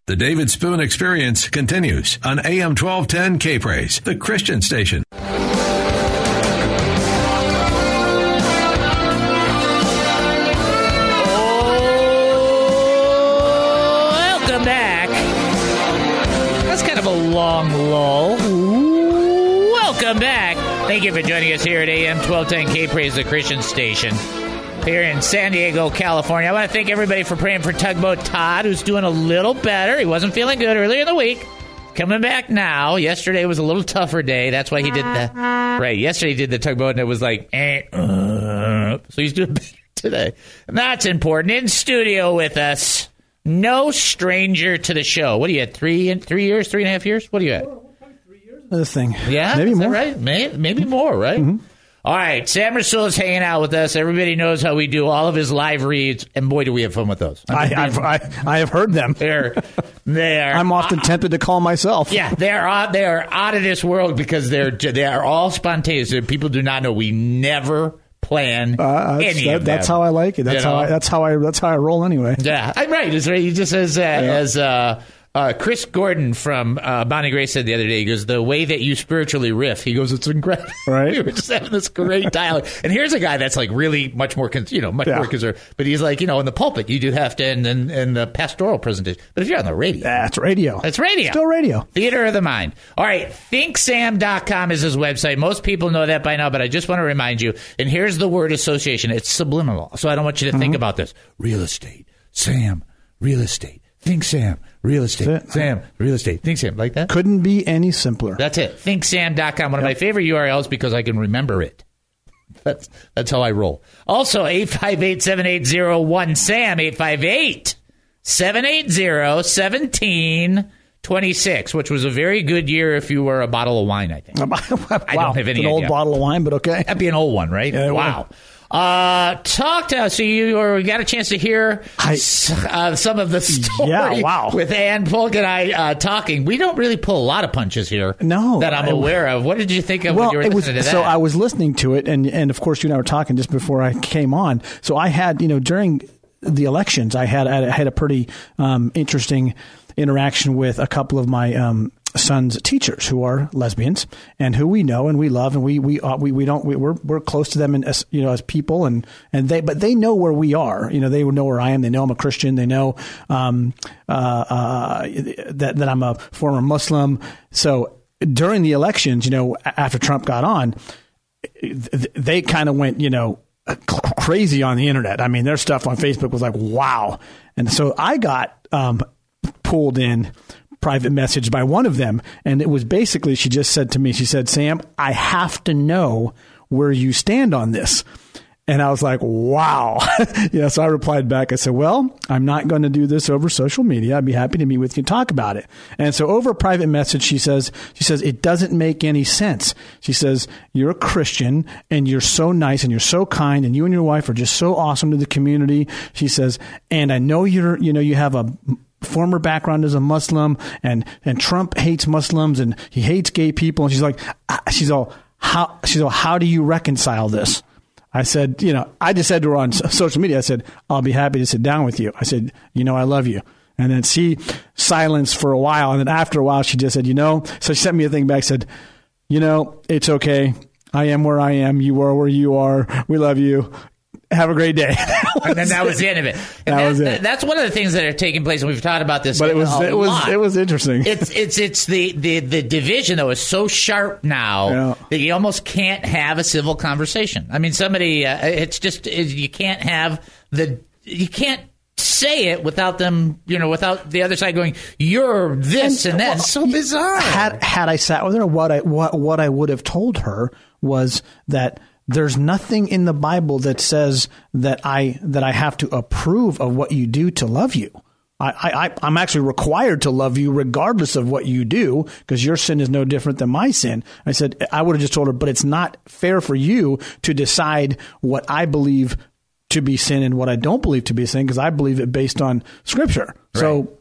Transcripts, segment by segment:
The David Spoon Experience continues on AM 1210 K-Praise, the Christian station. Welcome back. That's kind of a long lull. Welcome back. Thank you for joining us here at AM 1210 K-Praise, the Christian station, here in San Diego, California. I want to thank everybody for praying for Tugboat Todd, who's doing a little better. He wasn't feeling good earlier in the week. Coming back now. Yesterday was a little tougher day. That's why he did yesterday he did the tugboat, and it was like, so he's doing better today. And that's important. In studio with us, no stranger to the show. What are you at, 3 years, 3.5 years? What are you at? This thing. Yeah? Maybe more. Right? Maybe more, right? Mm-hmm. All right, Sam Rasul is hanging out with us. Everybody knows how we do all of his live reads, and boy, do we have fun with those. I have heard them. They are. I'm often tempted to call myself. Yeah, they are out of this world because they are all spontaneous. People do not know. We never plan any of them. That's how I like it. That's how I roll anyway. Yeah, I'm right. It's right. He just says as. Chris Gordon from Bonnie Gray said the other day, he goes, the way that you spiritually riff, he goes, it's incredible. Right. We were just having this great dialogue. And here's a guy that's like really much more concerned. But he's like, in the pulpit, you do have to, and the pastoral presentation. But if you're on the radio. That's radio. That's radio. Still radio. Theater of the mind. All right. ThinkSam.com is his website. Most people know that by now, but I just want to remind you. And here's the word association. It's subliminal. So I don't want you to think about this. Real estate. Sam. Real estate. Think Sam. Real estate. Sam. Real estate. Think Sam. Like that? Couldn't be any simpler. That's it. ThinkSam.com. One of my favorite URLs because I can remember it. That's how I roll. Also, 858-7801-SAM. 858-780-1726, which was a very good year if you were a bottle of wine, I think. Wow. I don't have any idea. An old bottle of wine, but okay. That'd be an old one, right? Yeah, wow. Talk to us. So we got a chance to hear some of the story with Ann Polk and I talking. We don't really pull a lot of punches here that I'm aware of. What did you think of when you were listening to that? So I was listening to it, and of course you and I were talking just before I came on. So I had, during the elections, I had a pretty interesting interaction with a couple of my son's teachers who are lesbians and who we know and we love, and we're close to them as people, but they know where we are. They know where I am. They know I'm a Christian. They know that I'm a former Muslim. So during the elections, after Trump got on, they kind of went crazy on the internet. I mean, their stuff on Facebook was like, wow. And so I got pulled in private message by one of them, and it was basically, she just said to me, she said, Sam, I have to know where you stand on this. And I was like, wow. So I replied back. I said, well, I'm not going to do this over social media. I'd be happy to meet with you and talk about it. And so over a private message, she says, it doesn't make any sense. She says, you're a Christian and you're so nice and you're so kind and you and your wife are just so awesome to the community. She says, and I know you have a former background as a Muslim, and Trump hates Muslims and he hates gay people. And she's like, how do you reconcile this? I said, I just said to her on social media, I said, I'll be happy to sit down with you. I said, I love you. And then she silenced for a while. And then after a while, she just said, so she sent me a thing back, said, it's okay. I am where I am. You are where you are. We love you. Have a great day. And then that was the end of it. And that was it. That's one of the things that are taking place, and we've talked about this. But it was interesting. It's the division though is so sharp now that you almost can't have a civil conversation. I mean, somebody, you can't say it without them, without the other side going, you're this and that. It's so bizarre. Had I sat with her, what I would have told her was that there's nothing in the Bible that says that I have to approve of what you do to love you. I'm actually required to love you regardless of what you do, because your sin is no different than my sin. I said, I would have just told her, but it's not fair for you to decide what I believe to be sin and what I don't believe to be sin, because I believe it based on Scripture. Right. So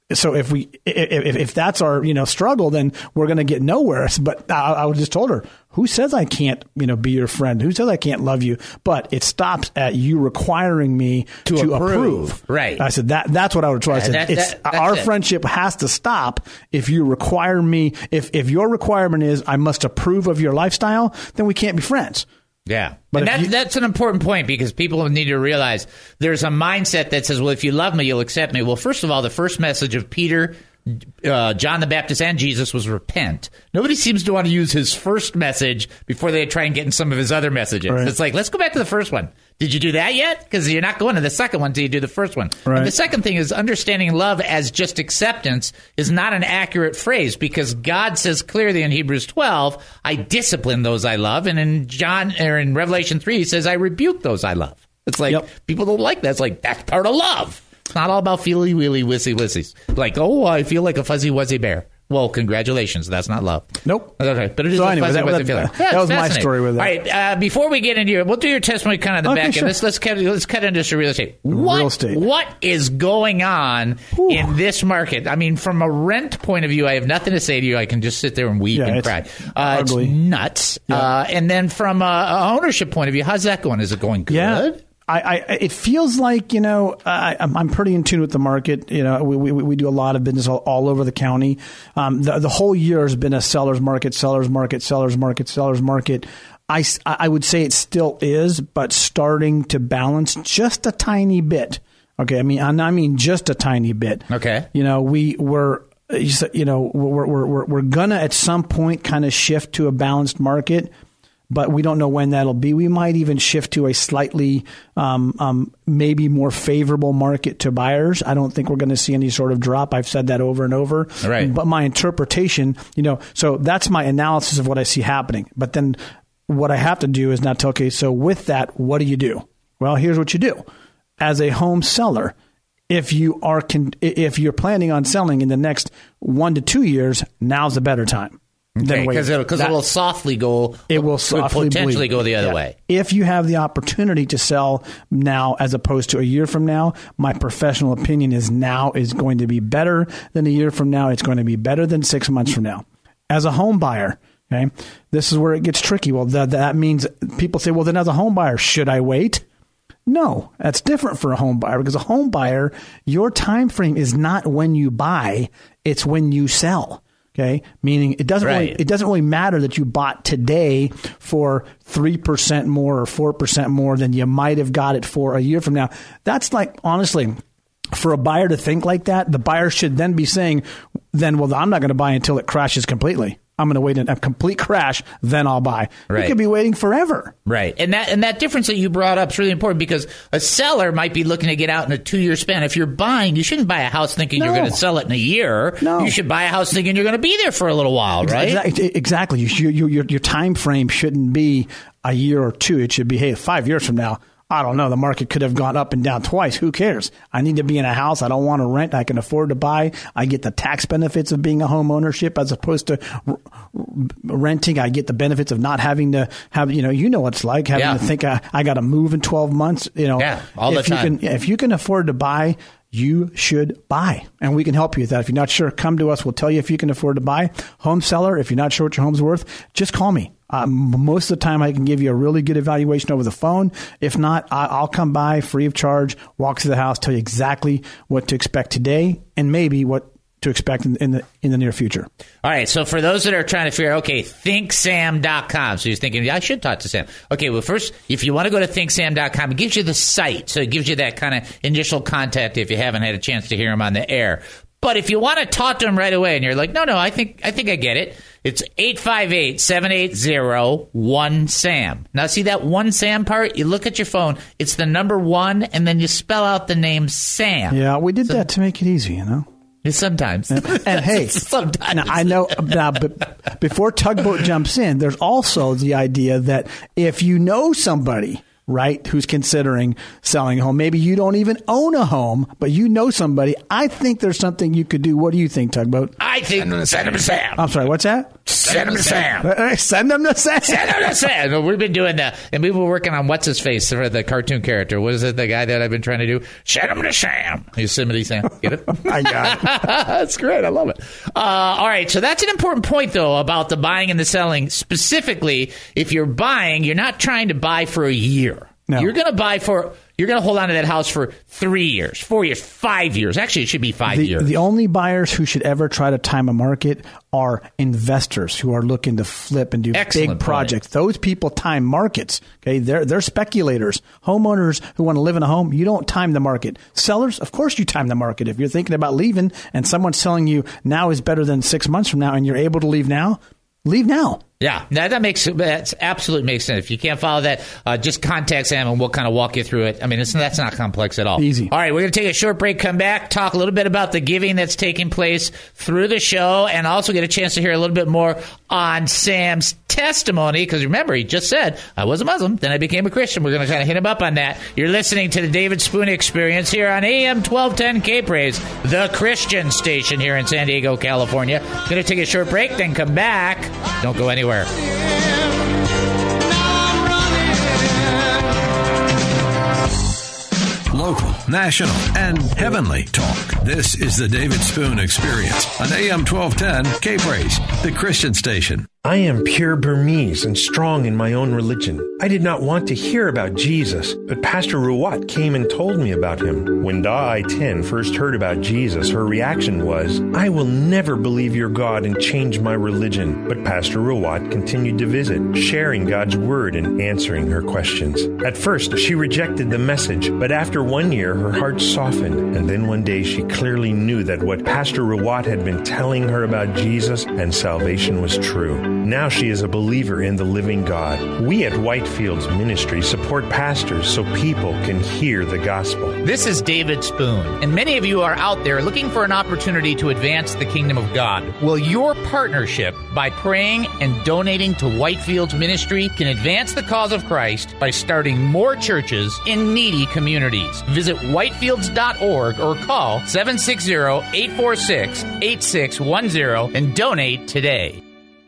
So if that's our, struggle, then we're going to get nowhere. But I just told her, who says I can't, be your friend? Who says I can't love you? But it stops at you requiring me to approve. Right. I said that's what I would try. I said our friendship has to stop if you require me. If your requirement is I must approve of your lifestyle, then we can't be friends. Yeah. But that's an important point, because people need to realize there's a mindset that says, well, if you love me, you'll accept me. Well, first of all, the first message of Peter, John the Baptist, and Jesus was repent. Nobody seems to want to use his first message before they try and get in some of his other messages. Right. It's like, let's go back to the first one. Did you do that yet? Because you're not going to the second one until you do the first one. Right. And the second thing is understanding love as just acceptance is not an accurate phrase, because God says clearly in Hebrews 12, I discipline those I love. And in Revelation 3, he says, I rebuke those I love. It's like, people don't like that. It's like, that's part of love. It's not all about feely-weely, wissy-wissies. Like, oh, I feel like a fuzzy-wuzzy bear. Well, congratulations. That's not love. Nope. Okay, but it is a fuzzy-wuzzy feeling. That was my story with that. All right, before we get into your, we'll do your testimony kind of in the back. Sure. And let's cut into some real estate. What is going on in this market? I mean, from a rent point of view, I have nothing to say to you. I can just sit there and weep and cry. It's nuts. Yeah. And then from a ownership point of view, how's that going? Is it going good? Yeah. It feels like, I'm pretty in tune with the market. We do a lot of business all over the county. The whole year has been a seller's market. I would say it still is, but starting to balance just a tiny bit. Okay. I mean just a tiny bit. Okay. We're gonna at some point kind of shift to a balanced market, but we don't know when that'll be. We might even shift to a slightly maybe more favorable market to buyers. I don't think we're going to see any sort of drop. I've said that over and over. Right. But my interpretation, so that's my analysis of what I see happening. But then what I have to do is now tell, okay, so with that, what do you do? Well, here's what you do. As a home seller, if you're planning on selling in the next 1 to 2 years, now's a better time. Okay, because it will softly go. It will potentially go the other way. If you have the opportunity to sell now as opposed to a year from now, my professional opinion is now is going to be better than a year from now. It's going to be better than 6 months from now. As a home buyer, okay, this is where it gets tricky. Well, that means people say, well, then as a home buyer, should I wait? No, that's different for a home buyer, because a home buyer, your time frame is not when you buy, it's when you sell. Okay, meaning it doesn't really matter that you bought today for 3% more or 4% more than you might have got it for a year from now. That's like, honestly, for a buyer to think like that, the buyer should then be saying, well, I'm not going to buy until it crashes completely. I'm going to wait in a complete crash, then I'll buy. Right. You could be waiting forever. Right. And that difference that you brought up is really important, because a seller might be looking to get out in a 2-year span. If you're buying, you shouldn't buy a house thinking you're going to sell it in a year. No. You should buy a house thinking you're going to be there for a little while, right? Exactly. Your time frame shouldn't be a year or two. It should be, hey, 5 years from now, I don't know. The market could have gone up and down twice. Who cares? I need to be in a house. I don't want to rent. I can afford to buy. I get the tax benefits of being a home ownership as opposed to renting. I get the benefits of not having to have, what it's like having to think I got to move in 12 months. All the time. If you can afford to buy, you should buy. And we can help you with that. If you're not sure, come to us. We'll tell you if you can afford to buy. Home seller, if you're not sure what your home's worth, just call me. Most of the time, I can give you a really good evaluation over the phone. If not, I'll come by free of charge, walk through the house, tell you exactly what to expect today and maybe what to expect in the near future. All right. So for those that are trying to figure out, okay, thinksam.com. So you're thinking, I should talk to Sam. Okay. Well, first, if you want to go to thinksam.com, it gives you the site. So it gives you that kind of initial contact if you haven't had a chance to hear him on the air. But if you want to talk to him right away and you're like, no, I think I get it. It's 858-780-1SAM. Now, see that 1SAM part? You look at your phone. It's the number 1, and then you spell out the name Sam. Yeah, we did that to make it easy, Sometimes. And hey, sometimes. Now, I know but before Tugboat jumps in, there's also the idea that if you know somebody right, who's considering selling a home. Maybe you don't even own a home, but you know somebody. I think there's something you could do. What do you think, Tugboat? I think send them to Sam. I'm sorry, what's that? Send them to Sam. Send them to Sam. Send them to Sam. No, we've been doing that, and we were working on what's his face for the cartoon character. What is it? The guy that I've been trying to do. Send them to Sam. Yosemite Sam. Get it? I got it. That's great. I love it. All right. So that's an important point, though, about the buying and the selling. Specifically, if you're buying, you're not trying to buy for a year. No. You're going to hold on to that house for 3 years, 4 years, 5 years. Actually, it should be 5 years. The only buyers who should ever try to time a market are investors who are looking to flip and do big projects. Those people time markets. Okay, they're speculators. Homeowners who want to live in a home, you don't time the market. Sellers, of course, you time the market. If you're thinking about leaving and someone's telling you now is better than 6 months from now, and you're able to leave now, leave now. Yeah, that absolutely makes sense. If you can't follow that, just contact Sam and we'll kind of walk you through it. I mean, that's not complex at all. Easy. All right, we're going to take a short break, come back, talk a little bit about the giving that's taking place through the show, and also get a chance to hear a little bit more on Sam's testimony, because remember, he just said, I was a Muslim, then I became a Christian. We're going to kind of hit him up on that. You're listening to the David Spoon Experience here on AM 1210 K-Praise, the Christian station here in San Diego, California. Going to take a short break, then come back. Don't go anywhere. Local, national, and heavenly talk. This is the David Spoon Experience on AM 1210 K-Praise, the Christian station. I am pure Burmese and strong in my own religion. I did not want to hear about Jesus, but Pastor Ruwat came and told me about him. When Da I Tin first heard about Jesus, her reaction was, I will never believe your God and change my religion. But Pastor Ruwat continued to visit, sharing God's word and answering her questions. At first, she rejected the message, but after 1 year, her heart softened. And then one day, she clearly knew that what Pastor Ruwat had been telling her about Jesus and salvation was true. Now she is a believer in the living God. We at Whitefields Ministry support pastors so people can hear the gospel. This is David Spoon, and many of you are out there looking for an opportunity to advance the kingdom of God. Well, your partnership by praying and donating to Whitefields Ministry can advance the cause of Christ by starting more churches in needy communities. Visit whitefields.org or call 760-846-8610 and donate today.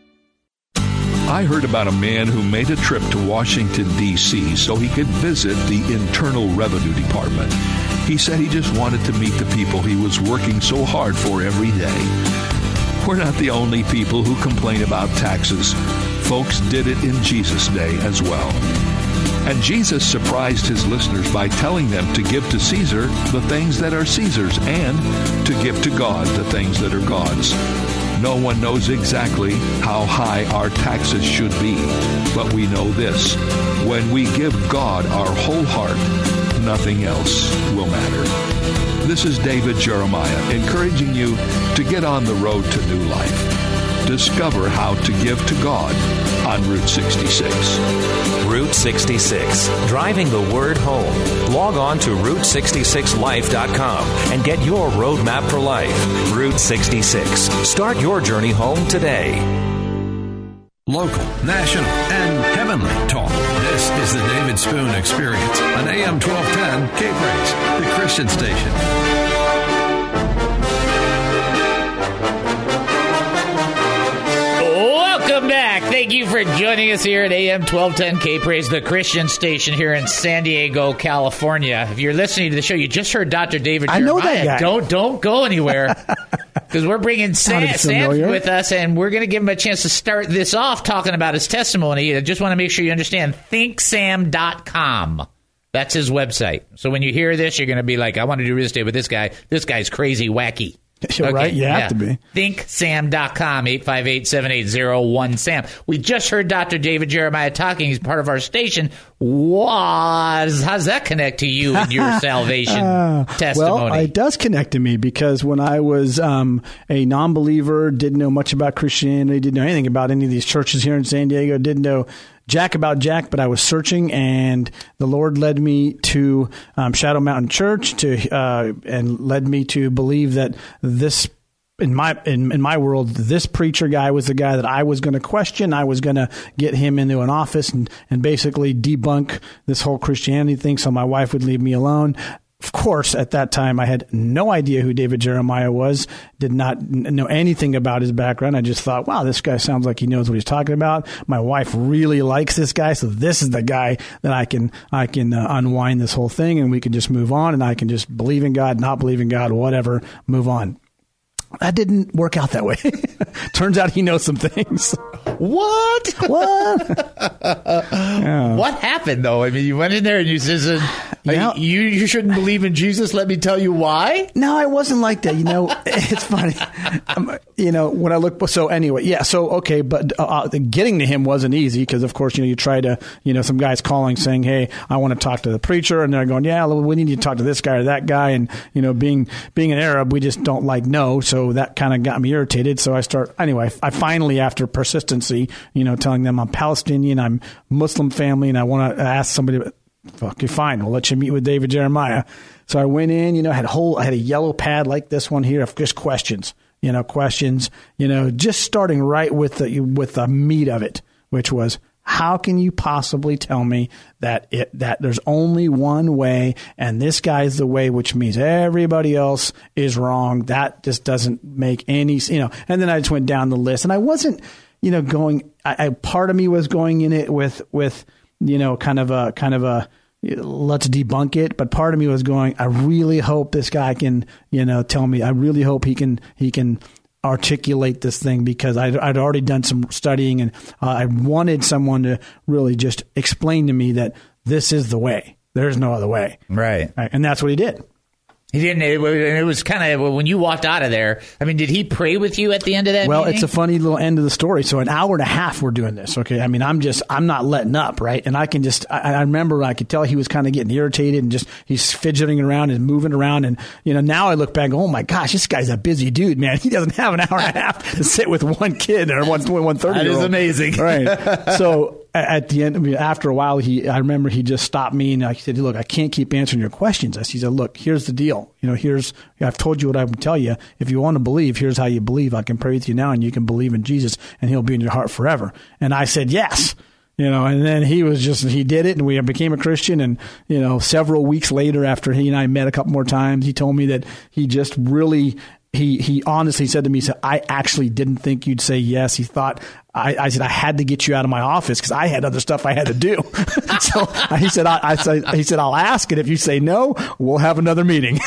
I heard about a man who made a trip to Washington, D.C. so he could visit the Internal Revenue Department. He said he just wanted to meet the people he was working so hard for every day. We're not the only people who complain about taxes. Folks did it in Jesus' day as well. And Jesus surprised his listeners by telling them to give to Caesar the things that are Caesar's and to give to God the things that are God's. No one knows exactly how high our taxes should be, but we know this. When we give God our whole heart, nothing else will matter. This is David Jeremiah encouraging you to get on the road to new life. Discover how to give to God on Route 66. Route 66, driving the word home. Log on to Route66Life.com and get your roadmap for life. Route 66. Start your journey home today. Local, national, and heavenly talk. This is the David Spoon Experience on AM 1210 K-Praise, the Christian station. Welcome back. Thank you for joining us here at AM 1210 K-Praise, the Christian station here in San Diego, California. If you're listening to the show, you just heard Dr. David Jeremiah. I know that guy. Don't go anywhere, because we're bringing Sam with us, and we're going to give him a chance to start this off talking about his testimony. I just want to make sure you understand, thinksam.com. That's his website. So when you hear this, you're going to be like, I want to do real estate with this guy. This guy's crazy, wacky. Okay, right? You have to be. ThinkSam.com, 858-7801-SAM. We just heard Dr. David Jeremiah talking. He's part of our station. How's that connect to you and your salvation testimony? Well, it does connect to me, because when I was a non-believer, didn't know much about Christianity, didn't know anything about any of these churches here in San Diego, didn't know jack about jack, but I was searching, and the Lord led me to Shadow Mountain Church and led me to believe that this in my world, this preacher guy was the guy that I was going to question. I was going to get him into an office and basically debunk this whole Christianity thing so my wife would leave me alone. Of course, at that time, I had no idea who David Jeremiah was, did not know anything about his background. I just thought, wow, this guy sounds like he knows what he's talking about. My wife really likes this guy, so this is the guy that I can unwind this whole thing, and we can just move on, and I can just believe in God, not believe in God, whatever, move on. That didn't work out that way. Turns out he knows some things. What? Yeah. What happened, though? I mean, you went in there and you said, you shouldn't believe in Jesus. Let me tell you why. No, I wasn't like that. It's funny. When I look. So anyway, yeah. So, okay. But getting to him wasn't easy because, of course, you try to, some guy's calling saying, hey, I want to talk to the preacher. And they're going, yeah, we need to talk to this guy or that guy. And, being an Arab, we just don't like no. So that kind of got me irritated. So I finally, after persistency, telling them I'm Palestinian, I'm Muslim family, and I want to ask somebody, okay, fine, we'll let you meet with David Jeremiah. So I went in, I had a yellow pad like this one here of just questions, just starting right with the meat of it, which was, how can you possibly tell me that there's only one way and this guy's the way, which means everybody else is wrong? That just doesn't make any, and then I just went down the list, and I wasn't, part of me was going in it with kind of a let's debunk it, but part of me was going, I really hope this guy can, tell me, I really hope he can articulate this thing, because I'd already done some studying, and I wanted someone to really just explain to me that this is the way. There's no other way. Right. And that's what he did. He didn't. It was kind of, when you walked out of there, I mean, did he pray with you at the end of that meeting? It's a funny little end of the story. So an hour and a half we're doing this. Okay. I mean, I'm not letting up. Right. And I can I remember I could tell he was kind of getting irritated and he's fidgeting around and moving around. And, now I look back, oh my gosh, this guy's a busy dude, man. He doesn't have an hour and a half to sit with one kid or one 30-year-old. That is amazing. Right. So at the end, after a while, I remember he just stopped me and he said, look, I can't keep answering your questions. He said, look, here's the deal. I've told you what I would tell you. If you want to believe, here's how you believe. I can pray with you now, and you can believe in Jesus, and he'll be in your heart forever. And I said, yes. And then he did it, and we became a Christian. And, several weeks later, after he and I met a couple more times, he told me that he just really, he honestly said to me, I actually didn't think you'd say yes. He thought, I said, I had to get you out of my office because I had other stuff I had to do. So he said, I'll ask, and if you say no, we'll have another meeting.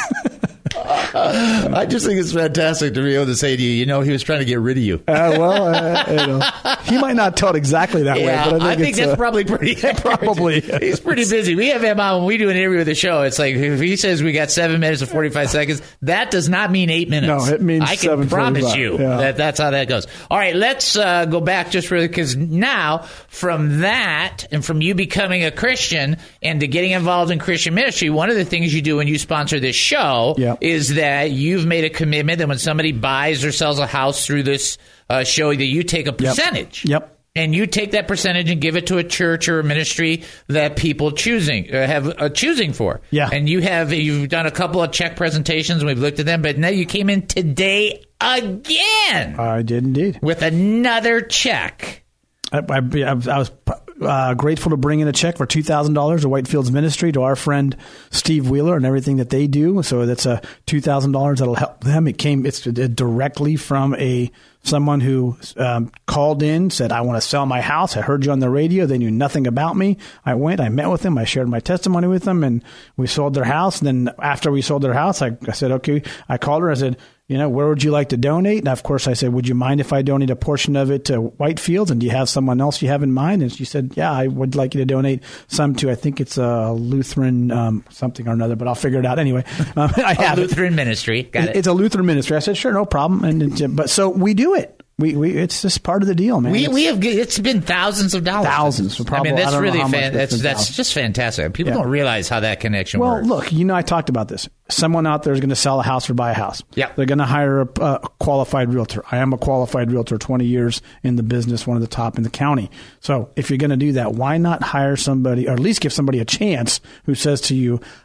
I just think it's fantastic to be able to say to you, he was trying to get rid of you. He might not tell it exactly that way, but I think that's probably pretty. Probably. He's pretty busy. We have him on when we do an interview with the show. It's like, if he says we got 7 minutes and 45 seconds, that does not mean 8 minutes. No, it means I can promise you that's how that goes. All right, let's go back just really, because now from that and from you becoming a Christian and to getting involved in Christian ministry, one of the things you do when you sponsor this show is that you've made a commitment that when somebody buys or sells a house through this show, that you take a percentage. Yep. And you take that percentage and give it to a church or a ministry that people have choosing for. Yeah. And you've done a couple of check presentations, and we've looked at them, but now you came in today again. I did indeed. With another check. I was grateful to bring in a check for $2,000 to Whitefields Ministry, to our friend Steve Wheeler and everything that they do. So that's $2,000 that'll help them. It's directly from someone who called in, said, I want to sell my house. I heard you on the radio. They knew nothing about me. I met with them. I shared my testimony with them, and we sold their house. And then after we sold their house, I said, okay, I called her. I said, where would you like to donate? And of course I said, would you mind if I donate a portion of it to Whitefields? And do you have someone else you have in mind? And she said, yeah, I would like you to donate some to, I think it's a Lutheran something or another, but I'll figure it out anyway. I have Lutheran ministry. Got it. It's a Lutheran ministry. I said, sure, no problem. But so we do it. It's just part of the deal, man. It's been thousands of dollars. Thousands. Probably, I mean, that's really that's just fantastic. People don't realize how that connection works. Well, look, I talked about this. Someone out there is going to sell a house or buy a house. Yeah. They're going to hire a qualified realtor. I am a qualified realtor, 20 years in the business, one of the top in the county. So if you're going to do that, why not hire somebody, or at least give somebody a chance who says to you,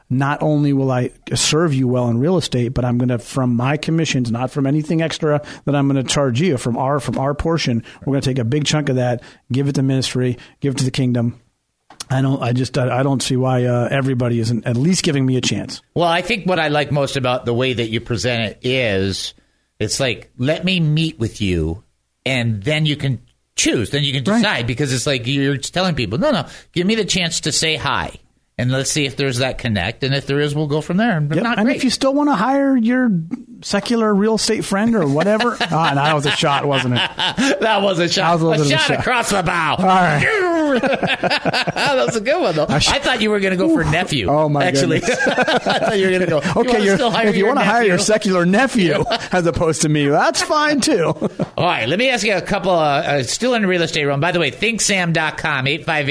not only will I serve you well in real estate, but I'm going to, from my commissions, not from anything extra that I'm going to charge you, from our portion, we're going to take a big chunk of that, give it to ministry, give it to the kingdom. I don't see why everybody isn't at least giving me a chance. Well, I think what I like most about the way that you present it is, it's like, let me meet with you, and then you can choose. Then you can decide, right. Because it's like you're telling people, no, give me the chance to say hi. And let's see if there's that connect. And if there is, we'll go from there. And, and if you still want to hire your secular real estate friend or whatever. That was a shot, wasn't it? That was a shot. A shot across the bow. All right. That was a good one, though. I thought you were going to go for nephew. Oh, my actually. goodness. I thought you were going to go. Okay, if you want to hire your secular nephew as opposed to me, that's fine, too. All right, let me ask you a couple, still in the real estate realm. By the way, ThinkSam.com,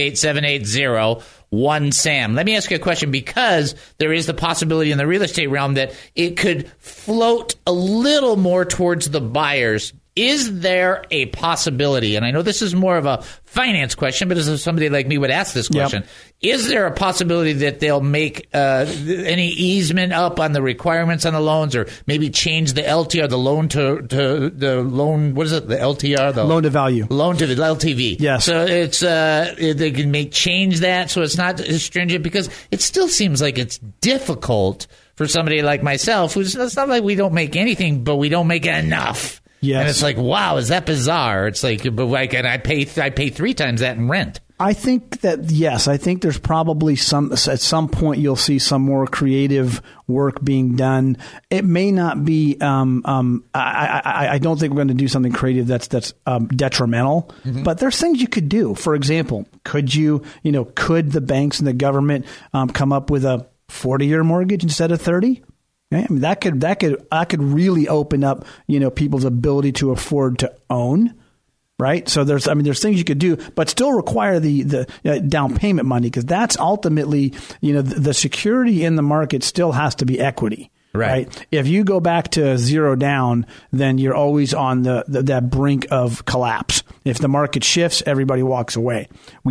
858-780-1SAM. Let me ask you a question, because there is the possibility in the real estate realm that it could float a little more towards the buyers. Is there a possibility, and I know this is more of a finance question, but as somebody like me would ask this question, Is there a possibility that they'll make any easement up on the requirements on the loans, or maybe change the LTR, the loan to the loan, what is it, the LTR? The loan to value. Loan to the LTV. Yes. So it's they can change that so it's not as stringent, because it still seems like it's difficult for somebody like myself, it's not like we don't make anything, but we don't make enough. Yes. And it's like, wow, is that bizarre? It's like, but and I pay 3 times that in rent. I think that, yes, I think there's probably at some point you'll see some more creative work being done. It may not be, I don't think we're going to do something creative that's detrimental, but there's things you could do. For example, could the banks and the government come up with a 40-year mortgage instead of 30? I mean, that could really open up, people's ability to afford to own, right? So there's things you could do, but still require the down payment money, because that's ultimately, the security in the market still has to be equity. Right. If you go back to zero down, then you're always on that brink of collapse. If the market shifts, everybody walks away.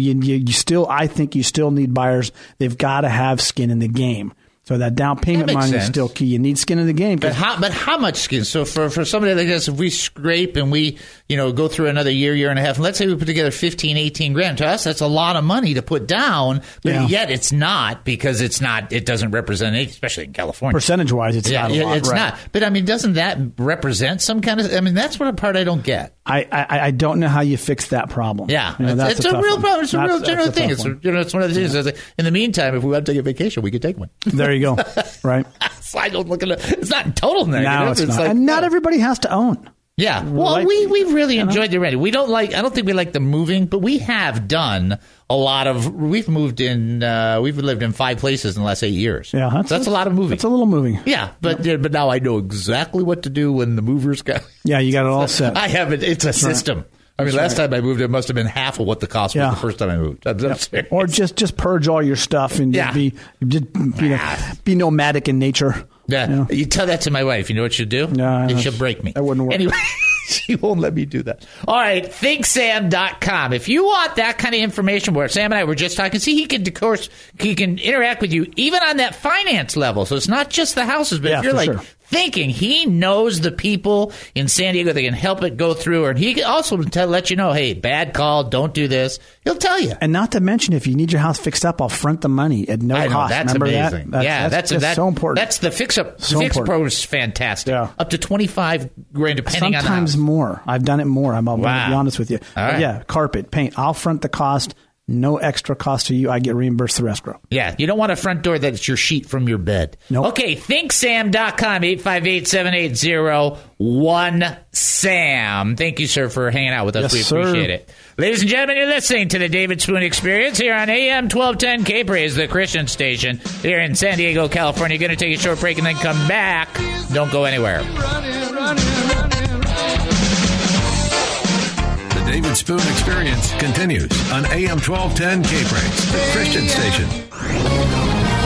I think you still need buyers. They've got to have skin in the game. So that down payment money is still key. You need skin in the game. But how much skin? So for somebody like us, if we scrape and we, go through another year and a half, and let's say we put together 15, 18 grand, to us, that's a lot of money to put down, but yet it's not, because it doesn't represent it, especially in California. Percentage-wise, it's not a lot. It's not. But, doesn't that represent some kind of, that's what a part I don't get. I don't know how you fix that problem. Yeah. It's a real problem. It's a real general thing. It's one of the things. In the meantime, if we want to take a vacation, we could take one. There you go. Right. So I don't look at it. It's not total negative. No, it's not. Like, and not everybody has to own. Yeah. Well, we've really enjoyed the renting. I don't think we like the moving, but we have done a lot of, we've lived in 5 places in the last 8 years. Yeah. That's a lot of moving. It's a little moving. Yeah. But now I know exactly what to do when the movers go. Yeah. You got it all set. I have it. It's a system. Last time I moved, it must have been half of what the cost was the first time I moved. Or just purge all your stuff and be nomadic in nature. Yeah, you tell that to my wife. You know what she'll do? No, she'll break me. That wouldn't work. Anyway, she won't let me do that. All right, ThinkSam.com. If you want that kind of information, where Sam and I were just talking, see, he can interact with you even on that finance level. So it's not just the houses, but if you're thinking, he knows the people in San Diego that can help it go through, and he can also let you know, hey, bad call, don't do this. He'll tell you. And not to mention, if you need your house fixed up, I'll front the money at no cost. That's Remember amazing. That's so important. That's the fix-up. The Fix Pro is fantastic. Yeah. Up to $25,000, depending on the house. Sometimes more. I've done it more. I'm going to be honest with you. All right. Yeah, carpet, paint. I'll front the cost. No extra cost to you. I get reimbursed through escrow. Yeah, you don't want a front door that's your sheet from your bed. Nope. Okay, ThinkSam.com, 858-780-1SAM. Thank you, sir, for hanging out with us. Yes, we appreciate it. Ladies and gentlemen, you're listening to the David Spoon Experience here on AM 1210 K-Praise, the Christian station here in San Diego, California. You're going to take a short break and then come back. Don't go anywhere. David Spoon Experience continues on AM 1210 K-Praise, the Christian station.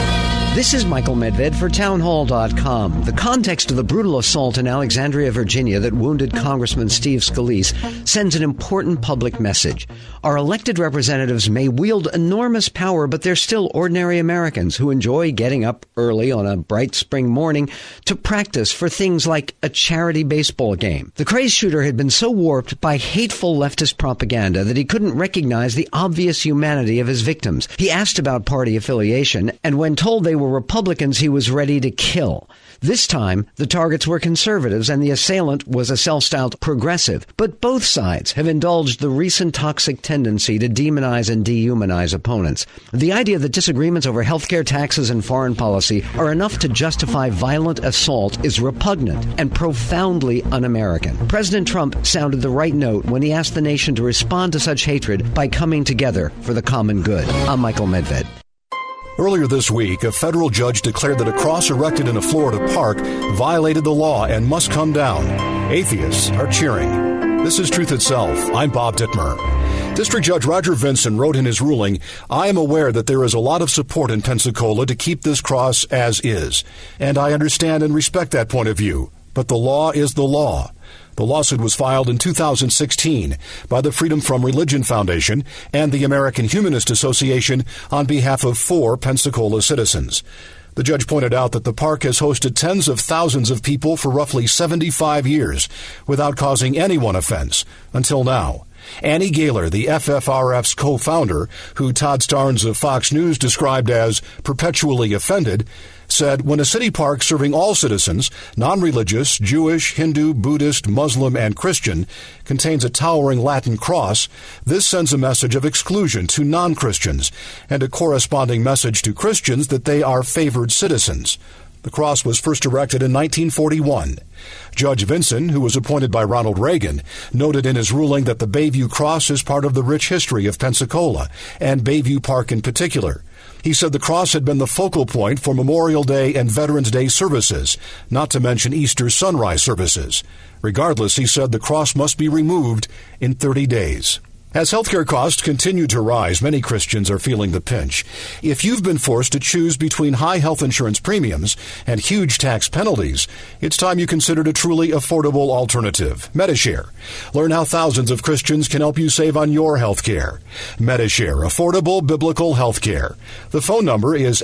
This is Michael Medved for Townhall.com. The context of the brutal assault in Alexandria, Virginia that wounded Congressman Steve Scalise sends an important public message. Our elected representatives may wield enormous power, but they're still ordinary Americans who enjoy getting up early on a bright spring morning to practice for things like a charity baseball game. The crazed shooter had been so warped by hateful leftist propaganda that he couldn't recognize the obvious humanity of his victims. He asked about party affiliation, and when told they were Republicans, he was ready to kill. This time, the targets were conservatives and the assailant was a self-styled progressive. But both sides have indulged the recent toxic tendency to demonize and dehumanize opponents. The idea that disagreements over healthcare, taxes, and foreign policy are enough to justify violent assault is repugnant and profoundly un-American. President Trump sounded the right note when he asked the nation to respond to such hatred by coming together for the common good. I'm Michael Medved. Earlier this week, a federal judge declared that a cross erected in a Florida park violated the law and must come down. Atheists are cheering. This is Truth Itself. I'm Bob Dittmer. District Judge Roger Vinson wrote in his ruling, I am aware that there is a lot of support in Pensacola to keep this cross as is, and I understand and respect that point of view. But the law is the law. The lawsuit was filed in 2016 by the Freedom from Religion Foundation and the American Humanist Association on behalf of 4 Pensacola citizens. The judge pointed out that the park has hosted tens of thousands of people for roughly 75 years without causing anyone offense until now. Annie Gaylor, the FFRF's co-founder, who Todd Starnes of Fox News described as perpetually offended, said when a city park serving all citizens, non-religious, Jewish, Hindu, Buddhist, Muslim, and Christian, contains a towering Latin cross, this sends a message of exclusion to non-Christians and a corresponding message to Christians that they are favored citizens. The cross was first erected in 1941. Judge Vinson, who was appointed by Ronald Reagan, noted in his ruling that the Bayview Cross is part of the rich history of Pensacola, and Bayview Park in particular. He said the cross had been the focal point for Memorial Day and Veterans Day services, not to mention Easter sunrise services. Regardless, he said the cross must be removed in 30 days. As healthcare costs continue to rise, many Christians are feeling the pinch. If you've been forced to choose between high health insurance premiums and huge tax penalties, it's time you considered a truly affordable alternative, Medi-Share. Learn how thousands of Christians can help you save on your health care. Medi-Share, affordable biblical health care. The phone number is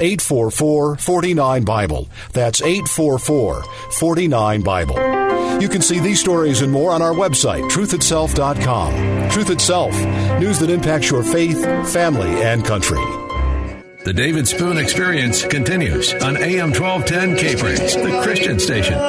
844-49-BIBLE. That's 844-49-BIBLE. You can see these stories and more on our website, truthitself.com. Truth Itself, news that impacts your faith, family, and country. The David Spoon Experience continues on AM 1210 K-Praise, the Christian station.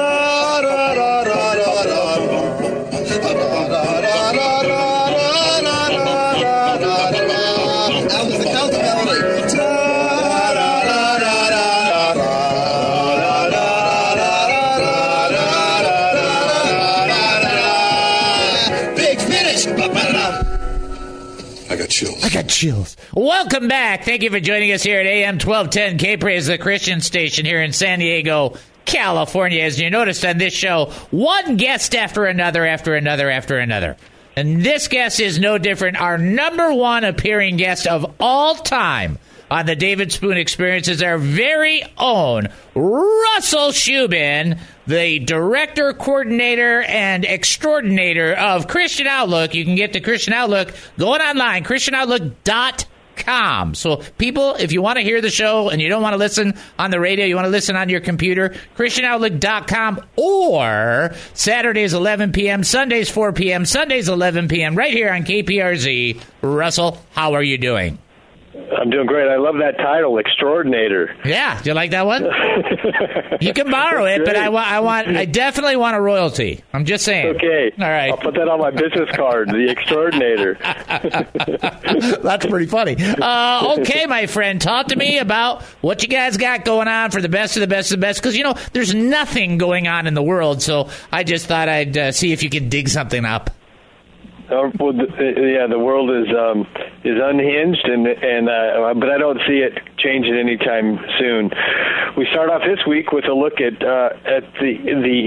I got chills. Welcome back. Thank you for joining us here at AM 1210 K-Praise, the Christian station here in San Diego, California. As you noticed on this show, one guest after another. And this guest is no different. Our number one appearing guest of all time on the David Spoon Experience is our very own Russell Shubin, the director, coordinator, and extraordinator of Christian Outlook. You can get to Christian Outlook going online, ChristianOutlook.com. So people, if you want to hear the show and you don't want to listen on the radio, you want to listen on your computer, ChristianOutlook.com, or Saturdays 11 p.m., Sundays 4 p.m., Sundays 11 p.m., right here on KPRZ. Russell, how are you doing? I'm doing great. I love that title, Extraordinator. Yeah, do you like that one? You can borrow it, but I definitely want a royalty. I'm just saying. Okay. All right. I'll put that on my business card, the Extraordinator. That's pretty funny. Okay, my friend, talk to me about what you guys got going on for the best of the best of the best, because, you know, there's nothing going on in the world, so I just thought I'd see if you could dig something up. Well, the world is unhinged, but I don't see it changing anytime soon. We start off this week with a look at the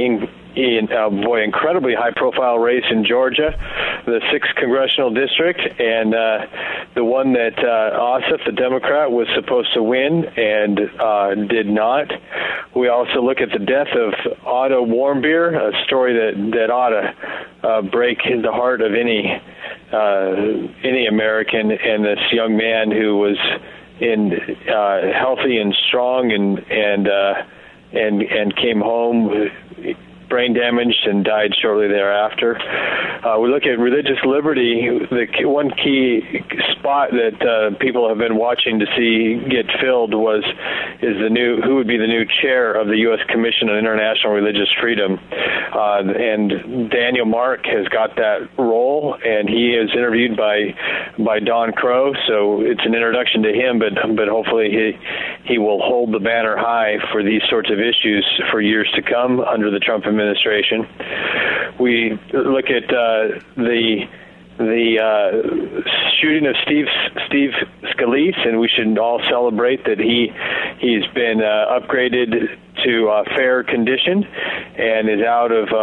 incredibly high-profile race in Georgia, the 6th congressional district, and the one that Ossoff, the Democrat, was supposed to win and did not. We also look at the death of Otto Warmbier, a story that ought to break the heart of any American, and this young man who was healthy and strong and came home brain damaged and died shortly thereafter. We look at religious liberty. The one key spot that people have been watching to see get filled who would be the new chair of the U.S. Commission on International Religious Freedom, and Daniel Mark has got that role, and he is interviewed by Don Crow. So it's an introduction to him, but hopefully he will hold the banner high for these sorts of issues for years to come under the Trump administration. We look at the shooting of Steve Scalise, and we should all celebrate that he's been upgraded to fair condition and is out of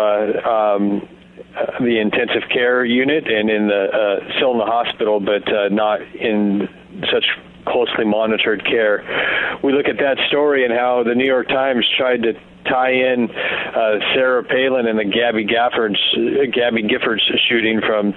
the intensive care unit and still in the hospital, but not in such closely monitored care. We look at that story and how the New York Times tried to tie in Sarah Palin and the Gabby Giffords shooting from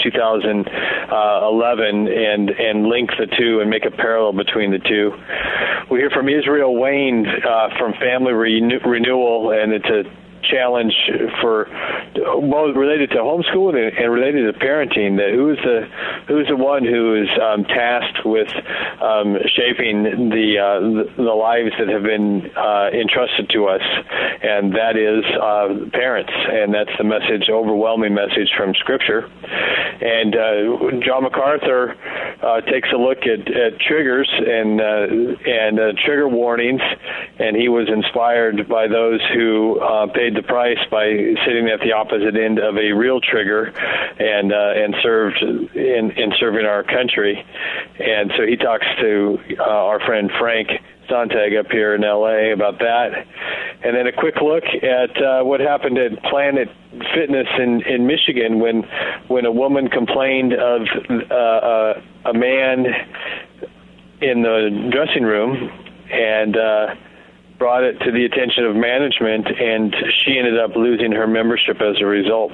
2011 and link the two and make a parallel between the two. We hear from Israel Wayne from Family Renewal, and it's a challenge for both related to homeschooling and related to parenting. That who's the one who is tasked with shaping the lives that have been entrusted to us, and that is parents, and that's the overwhelming message from Scripture. And John MacArthur takes a look at triggers and trigger warnings, and he was inspired by those who paid the price by sitting at the opposite end of a real trigger and served in serving our country. And so he talks to our friend Frank Sontag up here in L.A. about that. And then a quick look at what happened at Planet Fitness in Michigan when a woman complained of a man in the dressing room and brought it to the attention of management, and she ended up losing her membership as a result.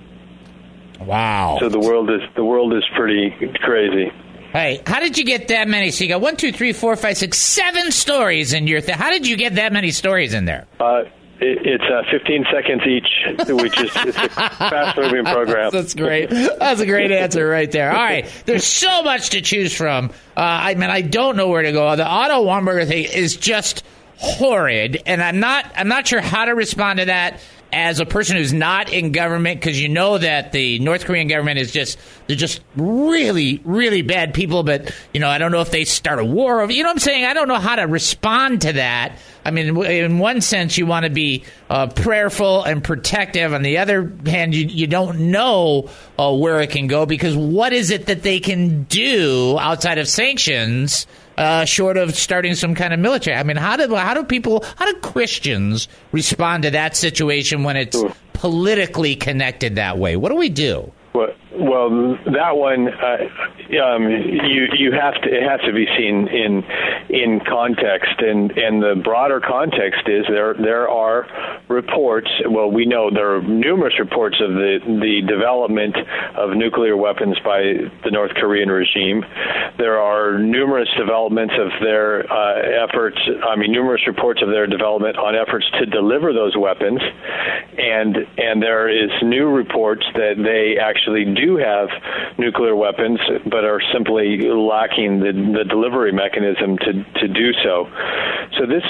Wow! So the world is pretty crazy. Hey, how did you get that many? So you got 1, 2, 3, 4, 5, 6, 7 stories in your thing. How did you get that many stories in there? It's 15 seconds each, which is it's a fast-moving program. That's great. That's a great answer right there. All right, there's so much to choose from. I don't know where to go. The Otto Warmbier thing is just horrid, and I'm not sure how to respond to that as a person who's not in government, because you know that the North Korean government they're just really, really bad people, but I don't know if they start a war over, what I'm saying? I don't know how to respond to that. I mean, in one sense, you want to be prayerful and protective. On the other hand, you don't know where it can go, because what is it that they can do outside of sanctions, short of starting some kind of military? I mean, how do Christians respond to that situation when it's politically connected that way? What do we do? Well, that one, you have to. It has to be seen in context, and the broader context is there are reports. Well, we know there are numerous reports of the development of nuclear weapons by the North Korean regime. There are numerous developments of their efforts. Numerous reports of their development on efforts to deliver those weapons, and there is new reports that they actually do have nuclear weapons, but are simply lacking the delivery mechanism to do so. So this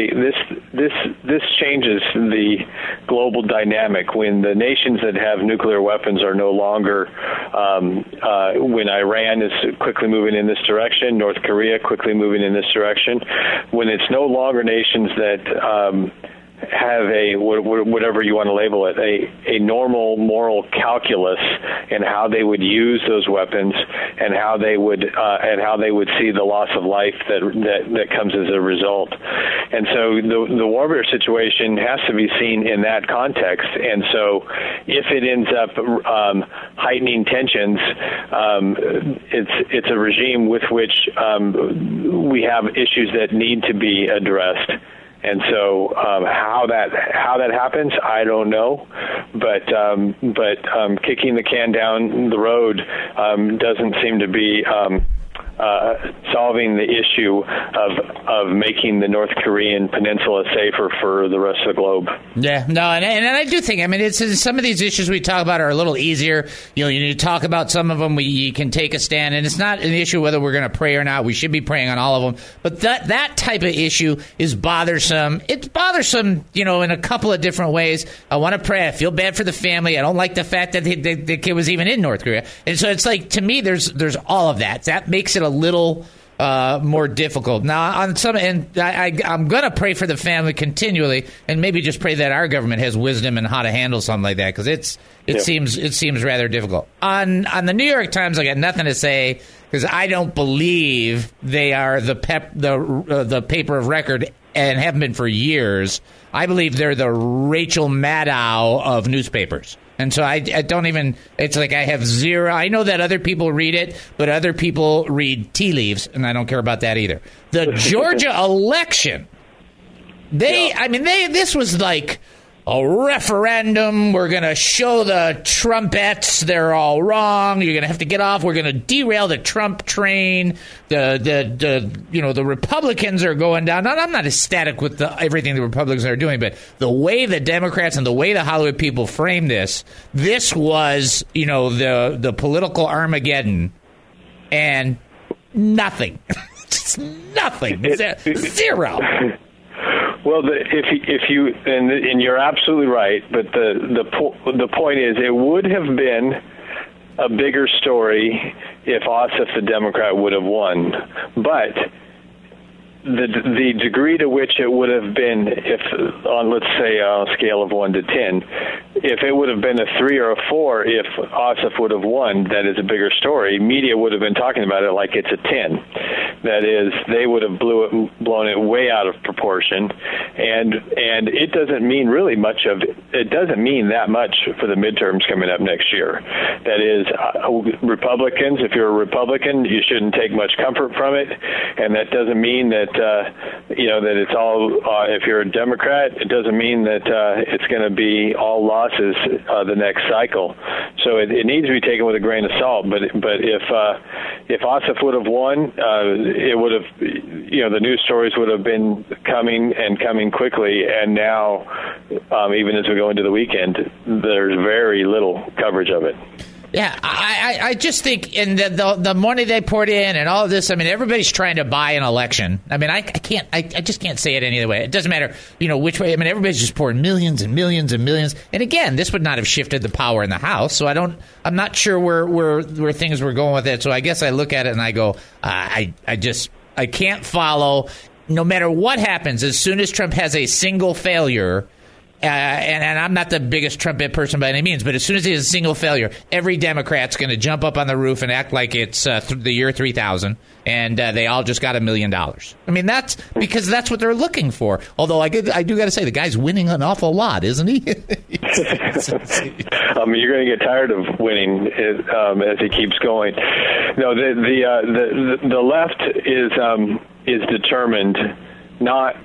changes the global dynamic when the nations that have nuclear weapons are no longer. When Iran is quickly moving in this direction, North Korea quickly moving in this direction, when it's no longer nations that have a whatever you want to label it, a normal moral calculus in how they would use those weapons and how they would see the loss of life that comes as a result. And so the Warbear situation has to be seen in that context. And so if it ends up heightening tensions, it's a regime with which we have issues that need to be addressed. And so how that happens, I don't know. But kicking the can down the road doesn't seem to be solving the issue of making the North Korean peninsula safer for the rest of the globe. Yeah, no, and I do think, I mean, it's some of these issues we talk about are a little easier. You need to talk about some of them. You can take a stand, and it's not an issue whether we're going to pray or not. We should be praying on all of them. But that type of issue is bothersome. It's bothersome, in a couple of different ways. I want to pray. I feel bad for the family. I don't like the fact that the kid was even in North Korea. And so it's like, to me, there's all of that. That makes it a little more difficult. Now, on some, and I'm going to pray for the family continually, and maybe just pray that our government has wisdom in how to handle something like that, because it seems rather difficult. On the New York Times, I got nothing to say, because I don't believe they are the paper of record and haven't been for years. I believe they're the Rachel Maddow of newspapers. And so I don't even, it's like I have zero. I know that other people read it, but other people read tea leaves, and I don't care about that either. The Georgia election, this was like a referendum. We're going to show the Trumpettes they're all wrong. You're going to have to get off. We're going to derail the Trump train. The Republicans are going down. Now, I'm not ecstatic with everything the Republicans are doing, but the way the Democrats and the way the Hollywood people frame this was, the political Armageddon, and nothing. Just nothing. Zero. Well, if you and you're absolutely right, but the point is, it would have been a bigger story if Ossoff, the Democrat, would have won. But the degree to which it would have been, if on, let's say, on a scale of 1 to 10, if it would have been a 3 or a 4 if Ossoff would have won, that is a bigger story. Media would have been talking about it like it's a 10. That is, they would have blown it way out of proportion, and it doesn't mean really much of it. Doesn't mean that much for the midterms coming up next year. That is, Republicans. If you're a Republican, you shouldn't take much comfort from it, and that doesn't mean that that it's all. If you're a Democrat, it doesn't mean that it's going to be all losses the next cycle. So it needs to be taken with a grain of salt. But if Ossoff would have won, it would have, the news stories would have been coming quickly, and now, even as we go into the weekend, there's very little coverage of it. Yeah, I just think, and the money they poured in and all of this, I mean, everybody's trying to buy an election. I mean, I just can't say it any other way. It doesn't matter, which way. I mean, everybody's just pouring millions and millions and millions. And again, this would not have shifted the power in the House. So I'm not sure where things were going with it. So I guess I look at it and I go, I can't follow. No matter what happens, as soon as Trump has a single failure. And I'm not the biggest Trump person by any means, but as soon as he has a single failure, every Democrat's going to jump up on the roof and act like it's the year 3000, and they all just got $1 million. I mean, that's because that's what they're looking for. Although I do got to say, the guy's winning an awful lot, isn't he? You're going to get tired of winning as he keeps going. No, the left is determined not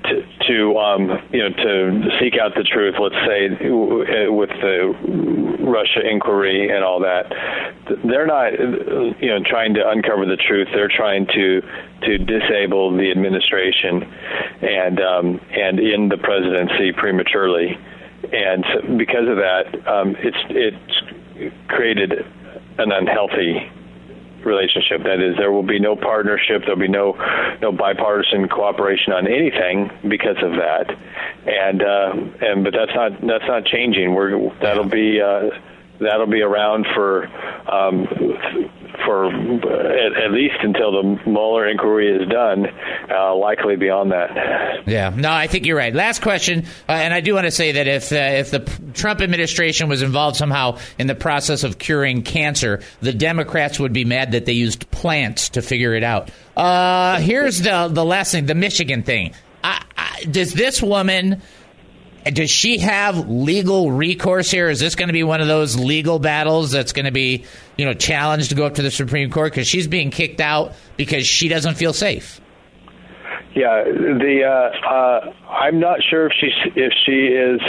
to seek out the truth, let's say, with the Russia inquiry and all that. They're not, trying to uncover the truth. They're trying to disable the administration and end the presidency prematurely. And so because of that, it's created an unhealthy relationship. That is, there will be no partnership. There'll be no bipartisan cooperation on anything because of that. But that's not changing. That'll be around for at least until the Mueller inquiry is done, likely beyond that. Yeah, no, I think you're right. Last question, and I do want to say that if the Trump administration was involved somehow in the process of curing cancer, the Democrats would be mad that they used plants to figure it out. Here's the last thing, the Michigan thing. Does this woman... Does she have legal recourse here? Is this going to be one of those legal battles that's going to be, challenged to go up to the Supreme Court because she's being kicked out because she doesn't feel safe? Yeah, I'm not sure if she is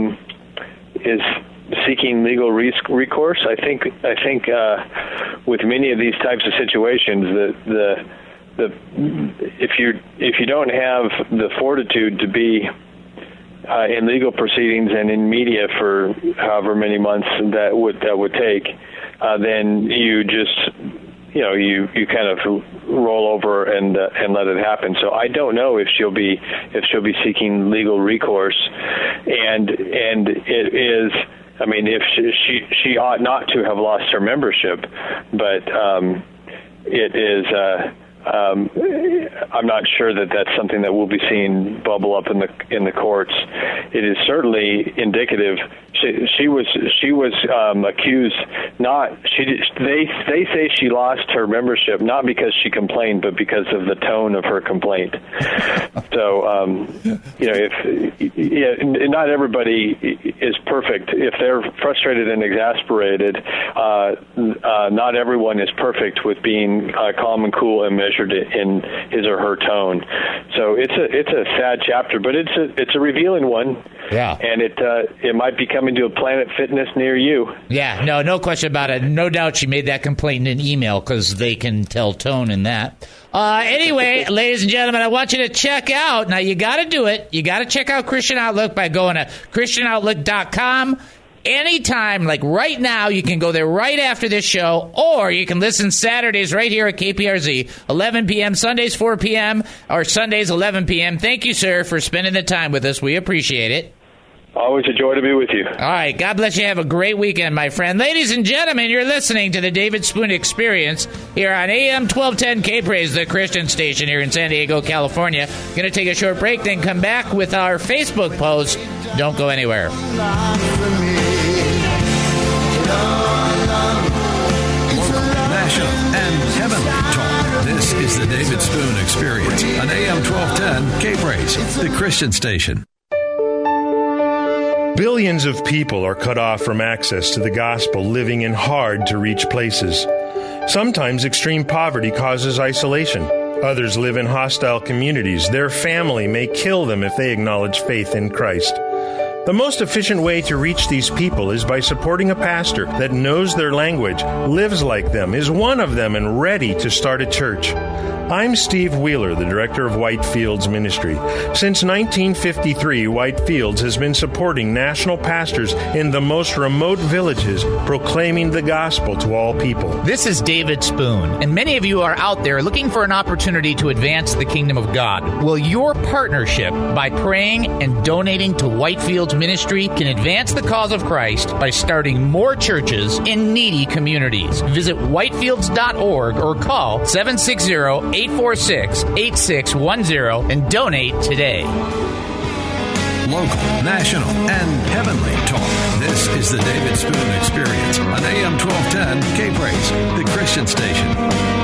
seeking legal recourse. I think with many of these types of situations, if you don't have the fortitude to be in legal proceedings and in media for however many months that would take, then you just you kind of roll over and let it happen. So I don't know if she'll be seeking legal recourse, and it is. I mean, if she ought not to have lost her membership, but it is. I'm not sure that that's something that we'll be seeing bubble up in the courts. It is certainly indicative. She was accused. They say she lost her membership not because she complained, but because of the tone of her complaint. So not everybody is perfect. If they're frustrated and exasperated, not everyone is perfect with being calm and cool and measured in his or her tone. So it's a sad chapter, but it's a revealing one. Yeah, and it might be coming to a Planet Fitness near you. Yeah, no question about it. No doubt she made that complaint in an email because they can tell tone in that. Anyway, ladies and gentlemen, I want you to check out. Now, you got to do it. You got to check out Christian Outlook by going to ChristianOutlook.com. Anytime, like right now, you can go there right after this show, or you can listen Saturdays right here at KPRZ, 11 p.m., Sundays 4 p.m., or Sundays 11 p.m. Thank you, sir, for spending the time with us. We appreciate it. Always a joy to be with you. All right. God bless you. Have a great weekend, my friend. Ladies and gentlemen, you're listening to the David Spoon Experience here on AM 1210 K-Praise, the Christian station here in San Diego, California. Going to take a short break, then come back with our Facebook post. Don't go anywhere. National and heavenly talk. This is the David Spoon Experience on AM 1210 K-Praise, the Christian station. Billions of people are cut off from access to the gospel, living in hard-to-reach places. Sometimes extreme poverty causes isolation. Others live in hostile communities. Their family may kill them if they acknowledge faith in Christ. The most efficient way to reach these people is by supporting a pastor that knows their language, lives like them, is one of them, and ready to start a church. I'm Steve Wheeler, the director of Whitefields Ministry. Since 1953, Whitefields has been supporting national pastors in the most remote villages, proclaiming the gospel to all people. This is David Spoon, and many of you are out there looking for an opportunity to advance the kingdom of God. Well, your partnership by praying and donating to Whitefields Ministry can advance the cause of Christ by starting more churches in needy communities. Visit whitefields.org or call 760-846-8610 and donate today. Local, national, and heavenly talk. This is the David Spoon Experience on AM 1210 K-Praise, the Christian station.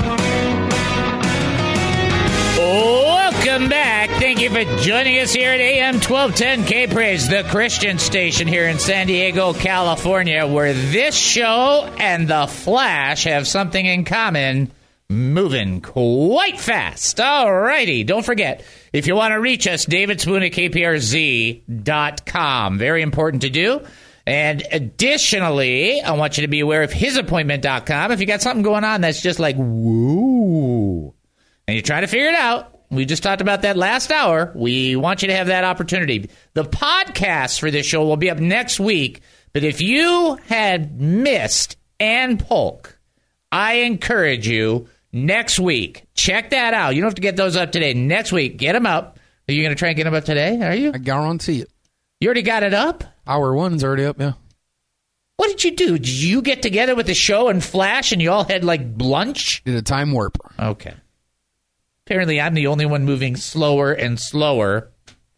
Welcome back. Thank you for joining us here at AM 1210 K-Praise, the Christian station here in San Diego, California, where this show and The Flash have something in common: moving quite fast. All righty. Don't forget, if you want to reach us, David Spoon at KPRZ.com. Very important to do. And additionally, I want you to be aware of hisappointment.com. If you got something going on that's just like, woo, and you're trying to figure it out, we just talked about that last hour. We want you to have that opportunity. The podcast for this show will be up next week. But if you had missed Ann Polk, I encourage you, next week, check that out. You don't have to get those up today. Next week, get them up. Are you going to try and get them up today? Are you? I guarantee it. You already got it up? Hour one's already up, yeah. What did you do? Did you get together with the show and Flash and you all had like lunch? Did a time warp. Okay. Apparently I'm the only one moving slower and slower.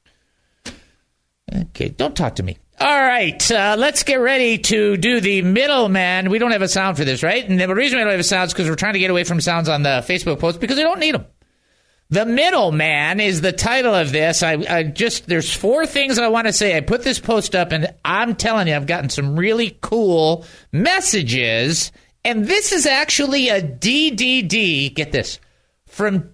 Okay, don't talk to me. All right, let's get ready to do the middleman. We don't have a sound for this, right? And the reason we don't have a sound is because we're trying to get away from sounds on the Facebook post because we don't need them. The middleman is the title of this. There's 4 things I want to say. I put this post up, and I'm telling you, I've gotten some really cool messages. And this is actually a DDD, get this, from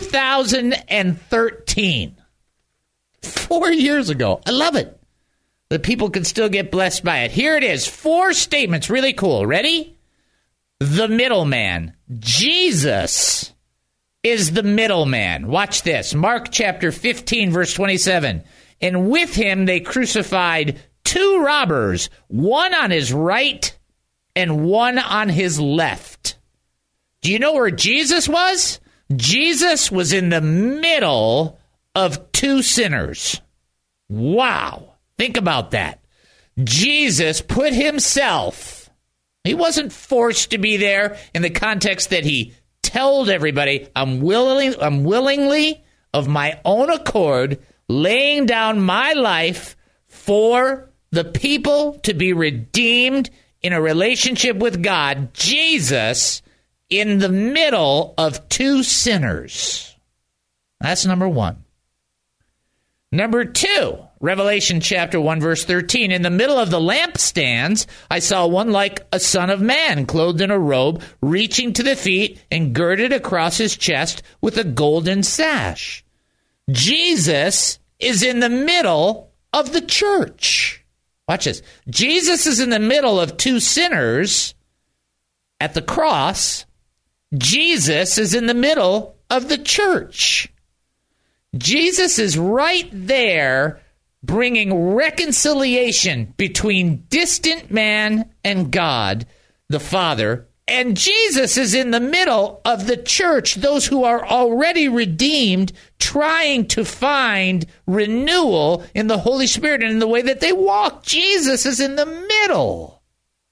2013. 4 years ago. I love it. The people can still get blessed by it. Here it is. 4 statements. Really cool. Ready? The middleman. Jesus is the middleman. Watch this. Mark chapter 15, verse 27. And with him they crucified 2 robbers, one on his right and one on his left. Do you know where Jesus was? Jesus was in the middle of 2 sinners. Wow. Think about that. Jesus put himself, he wasn't forced to be there in the context that he told everybody, I'm willingly, of my own accord, laying down my life for the people to be redeemed in a relationship with God. Jesus in the middle of 2 sinners. That's number 1. Number 2, Revelation chapter 1, verse 13. In the middle of the lampstands, I saw one like a son of man, clothed in a robe, reaching to the feet and girded across his chest with a golden sash. Jesus is in the middle of the church. Watch this. Jesus is in the middle of 2 sinners at the cross. Jesus is in the middle of the church. Jesus is right there bringing reconciliation between distant man and God, the Father. And Jesus is in the middle of the church, those who are already redeemed, trying to find renewal in the Holy Spirit and in the way that they walk. Jesus is in the middle.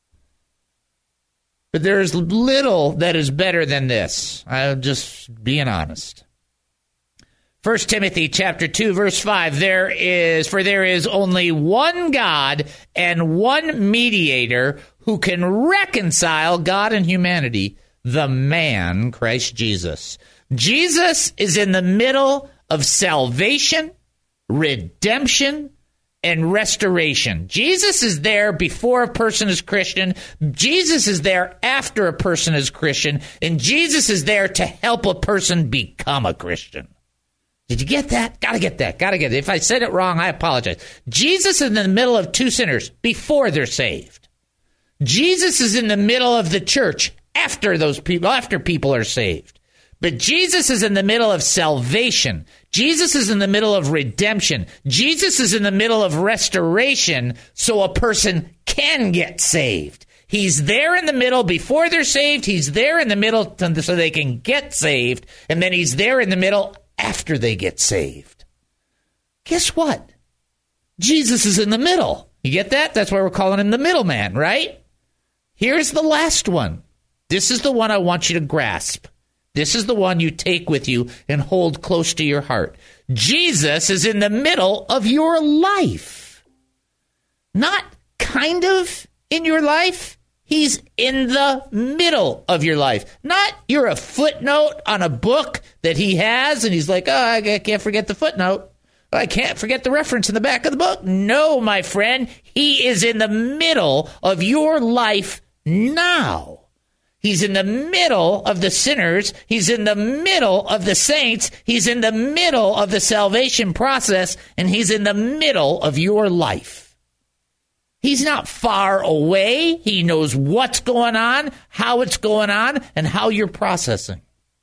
But there's little that is better than this. I'm just being honest. 1 Timothy chapter 2, verse 5, there is only one God and one mediator who can reconcile God and humanity, the man, Christ Jesus. Jesus is in the middle of salvation, redemption, and restoration. Jesus is there before a person is Christian. Jesus is there after a person is Christian. And Jesus is there to help a person become a Christian. Did you get that? Gotta get that. If I said it wrong, I apologize. Jesus is in the middle of 2 sinners before they're saved. Jesus is in the middle of the church after people are saved. But Jesus is in the middle of salvation. Jesus is in the middle of redemption. Jesus is in the middle of restoration so a person can get saved. He's there in the middle before they're saved. He's there in the middle so they can get saved. And then he's there in the middle after they get saved. Guess what? Jesus is in the middle. You get that? That's why we're calling him the middleman, right? Here's the last one. This is the one I want you to grasp. This is the one you take with you and hold close to your heart. Jesus is in the middle of your life. Not kind of in your life. He's in the middle of your life. Not you're a footnote on a book that he has, and he's like, oh, I can't forget the footnote. I can't forget the reference in the back of the book. No, my friend, he is in the middle of your life now. He's in the middle of the sinners. He's in the middle of the saints. He's in the middle of the salvation process, and he's in the middle of your life. He's not far away. He knows what's going on, how it's going on, and how you're processing.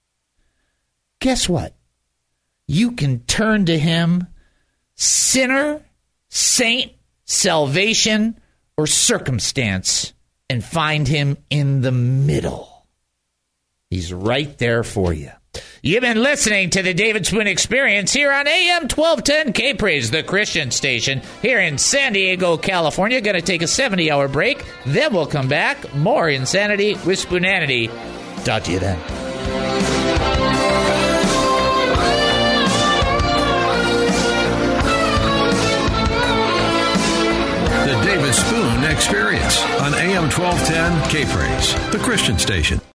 Guess what? You can turn to him, sinner, saint, salvation, or circumstance, and find him in the middle. He's right there for you. You've been listening to the David Spoon Experience here on AM 1210 K-Praise, the Christian station here in San Diego, California. Going to take a 70-hour break. Then we'll come back. More Insanity with Spoonanity. Talk to you then. The David Spoon Experience on AM 1210 K-Praise, the Christian station.